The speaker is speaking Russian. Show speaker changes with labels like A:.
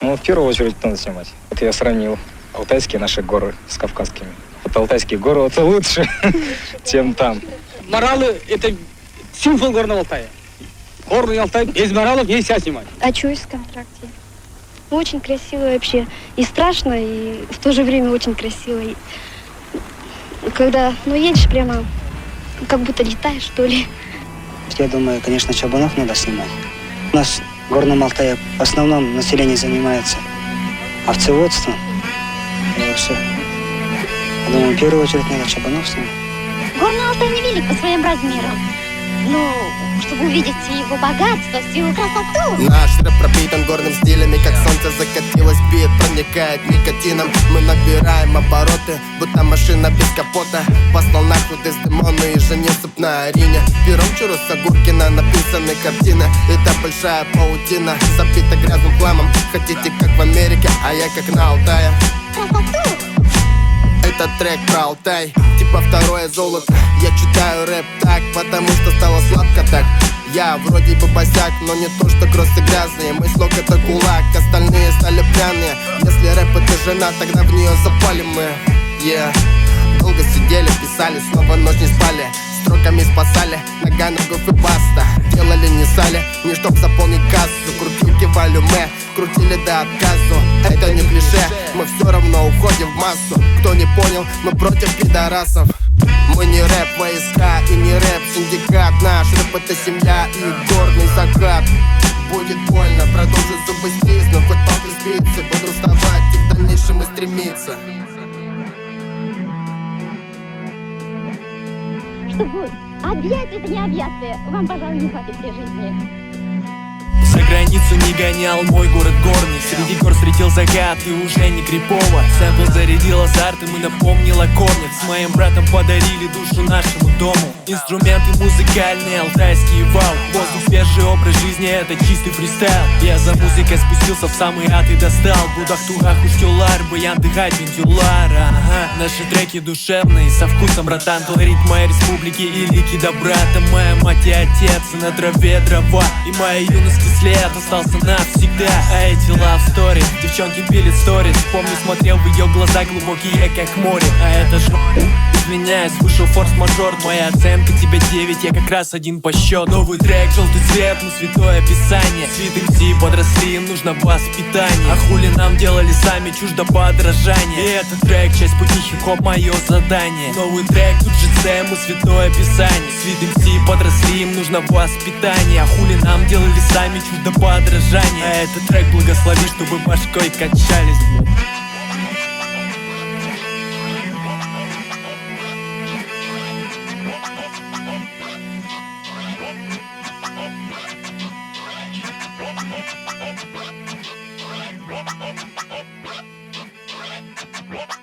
A: Ну, в первую очередь надо снимать. Вот я сравнил алтайские наши горы с кавказскими. Вот алтайские горы, это лучше, чем там.
B: Моралы – это символ Горного Алтая. Горный Алтай без моралов нельзя снимать.
C: А что есть в контракте? Очень красиво вообще. И страшно, и в то же время очень красиво. И когда, едешь прямо, как будто летаешь, что ли.
D: Я думаю, конечно, чабанов надо снимать. У нас в Горном Алтае в основном население занимается овцеводством. И вообще, я думаю, в первую очередь надо чабанов снимать.
E: Горный Алтай невелик по своим размерам. Но чтобы увидеть его богатство, всю его красоту.
F: Наш рэп пропитан горным стилями, как солнце закатилось, бит проникает никотином. Мы набираем обороты, будто машина без капота. Послал нахуй Дездемону и женился б на арене. Пером Чуруса Гуркина написаны картины. Это большая паутина, забита грязным хламом. Хотите как в Америке, а я как на Алтае.
E: Красоту.
F: Это трек про Алтай, типа второе золото. Я читаю рэп так, потому что стало сладко так. Я вроде бы босяк, но не то, что кроссы грязные. Мой слог это кулак, остальные стали пьяные. Если рэп это жена, тогда в нее запали мы. Долго сидели, писали, снова ночь не спали. Строками спасали, нога на и баста. Делали не сали, не чтоб заполнить кассу. Крутилки валюме, крутили до отказу. Это не клише, мы все равно уходим в массу. Кто не понял, мы против пидорасов. Мы не рэп войска и не рэп синдикат. Наш рэп это семья и горный закат. Будет больно, продолжу зубы стиснув. Хоть палки спицы, буду вставать и в дальнейшем и стремиться.
E: Чтобы объять это необъятное, вам, пожалуй, не хватит при жизни.
G: За границу не гонял мой город горный. Среди гор встретил загад и уже не крипово. Сэмпл зарядил азарт и мы напомнила корни. С моим братом подарили душу нашему дому. Инструменты музыкальные, алтайский вал. Воздух, свежий образ жизни, это чистый фристайл. Я за музыкой спустился в самый ад и достал Будахтугах уштюлар, баян дыхать вентюлар. Ага. Наши треки душевные, со вкусом, братан. Творит моей республики и лики добра. Там моя мать и отец, и на траве дрова. И моя юношеский след остался навсегда. А эти love story, девчонки пилят сторис. Помню, смотрел в ее глаза глубокие, как море. А это ж... Извиняюсь, вышел форс-мажор. Моя оценка тебе 9, я как раз один по счету. Новый трек, желтый цвет, ну святое писание. Свит МС подросли, им нужно воспитание. А хули нам делали сами, чуждо подражание. И этот трек, часть пути хип-хоп, мое задание. Новый трек, тут же цему, святое писание. Свит МС подросли, им нужно воспитание. А хули нам делали сами, чуждо подражание. А этот трек благослови, чтобы башкой качались.
E: We'll be right back.